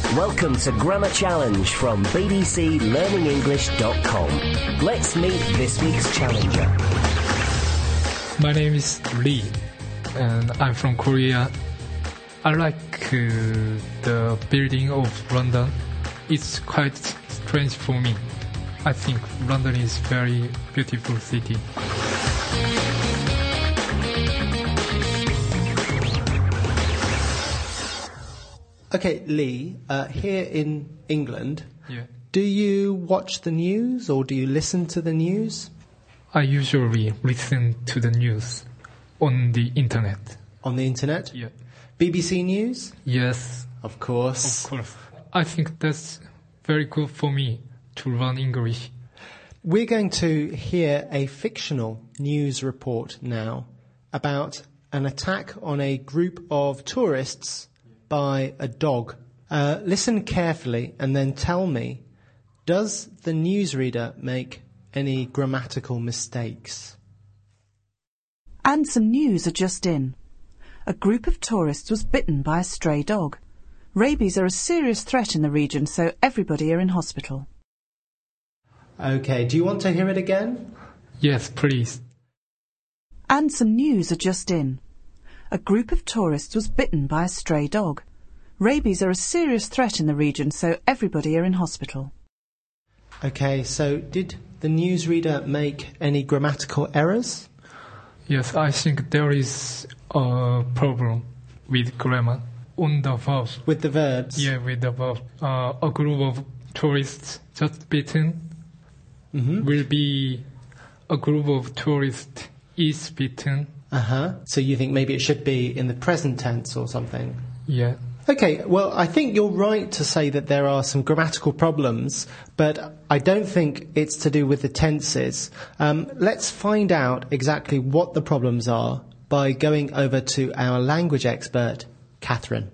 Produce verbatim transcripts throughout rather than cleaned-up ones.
Welcome to Grammar Challenge from b b c learning english dot com. Let's meet this week's challenger. My name is Lee, and I'm from Korea. I like uh, the building of London. It's quite strange for me. I think London is a very beautiful city. Okay, Lee, uh, here in England, Yeah. do you watch the news or do you listen to the news? I usually listen to the news on the internet. On the internet? Yeah. B B C News? Yes, Of course. of course. I think that's very good for me to learn English. We're going to hear a fictional news report now about an attack on a group of tourists by a dog. Uh, listen carefully and then tell me, does the newsreader make any grammatical mistakes? And some news are just in. A group of tourists was bitten by a stray dog. Rabies are a serious threat in the region, so everybody are in hospital. Okay, do you want to hear it again? Yes, please. And some news are just in. A group of tourists was bitten by a stray dog. Rabies are a serious threat in the region, so everybody are in hospital. Okay, so did the newsreader make any grammatical errors? Yes, I think there is a problem with grammar on the verbs. With the verbs? Yeah, with the verb. Uh, a group of tourists just bitten Mm-hmm. will be a group of tourists is bitten. Uh-huh. So you think maybe it should be in the present tense or something? Yeah. Okay, well, I think you're right to say that there are some grammatical problems, but I don't think it's to do with the tenses. Um, let's find out exactly what the problems are by going over to our language expert, Catherine.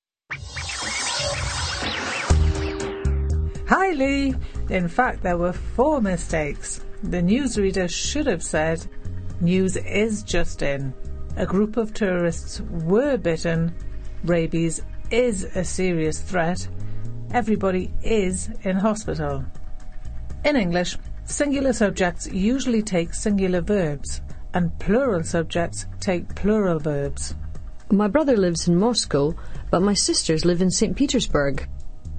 Hi, Lee. In fact, there were four mistakes. The newsreader should have said, news is just in. A group of tourists were bitten. Rabies is a serious threat. Everybody is in hospital. In English, singular subjects usually take singular verbs, and plural subjects take plural verbs. My brother lives in Moscow, but my sisters live in Saint Petersburg.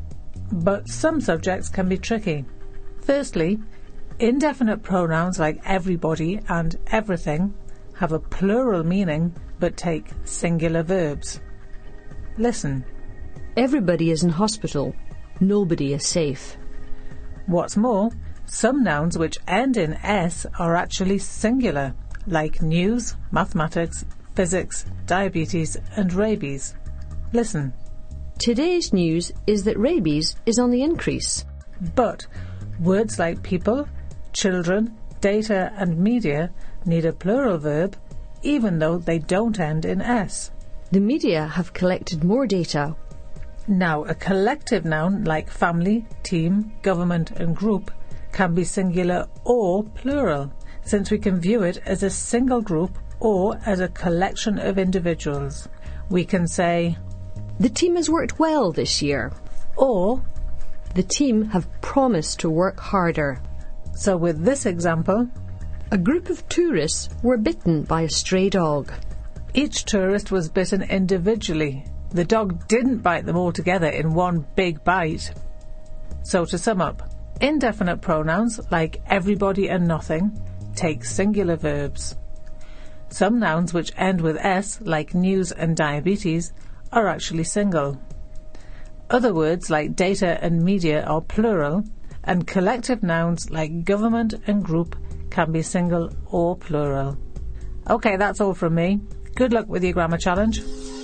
But some subjects can be tricky. Firstly, indefinite pronouns like everybody and everything have a plural meaning but take singular verbs. Listen. Everybody is in hospital. Nobody is safe. What's more, some nouns which end in S are actually singular, like news, mathematics, physics, diabetes and rabies. Listen. Today's news is that rabies is on the increase. But words like people, children, data and media need a plural verb even though they don't end in S. The media have collected more data. Now, a collective noun like family, team, government and group can be singular or plural, since we can view it as a single group or as a collection of individuals. We can say, The team has worked well this year. or, The team have promised to work harder. so with this example, A group of tourists were bitten by a stray dog. each tourist was bitten individually. The dog didn't bite them all together in one big bite. So to sum up, indefinite pronouns like everybody and nothing take singular verbs. Some nouns which end with S, like news and diabetes, are actually single. Other words like data and media are plural, and collective nouns like government and group can be single or plural. Okay, that's all from me. Good luck with your grammar challenge.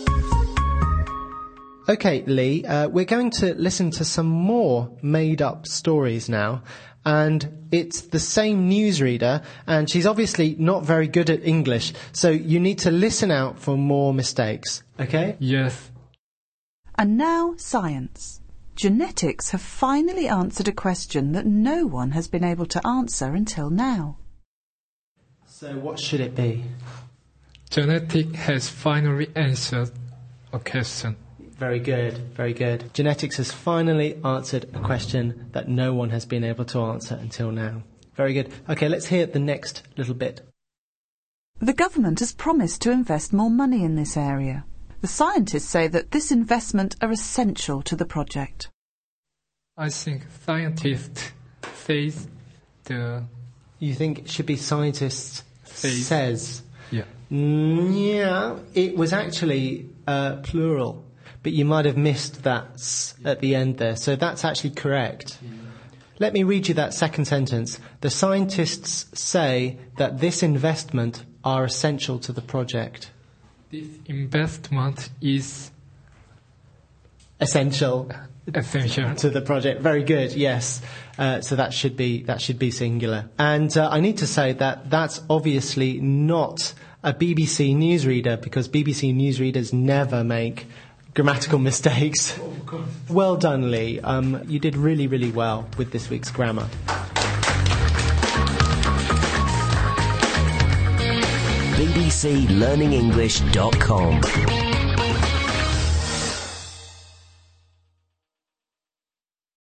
Okay, Lee, uh, we're going to listen to some more made-up stories now. And it's the same newsreader, and she's obviously not very good at English, so you need to listen out for more mistakes, okay? Yes. And now science. Genetics have finally answered a question that no one has been able to answer until now. So what should it be? Genetic has finally answered a question. Very good, very good. Genetics has finally answered a question that no one has been able to answer until now. Very good. Okay, let's hear the next little bit. The government has promised to invest more money in this area. The scientists say that this investment are essential to the project. I think scientists say the... You think it should be scientists Says. says? Yeah. Mm, yeah, it was actually uh, plural, but you might have missed that s at the end there. So that's actually correct. Yeah. Let me read you that second sentence. The scientists say that this investment are essential to the project. This investment is Essential essential. to the project. Very good. Yes. Uh, so that should be that should be singular. And uh, I need to say that that's obviously not a B B C newsreader, because B B C newsreaders never make grammatical mistakes. Oh, of course. Well done, Lee. Um, you did really, really well with this week's grammar. B B C Learning English dot com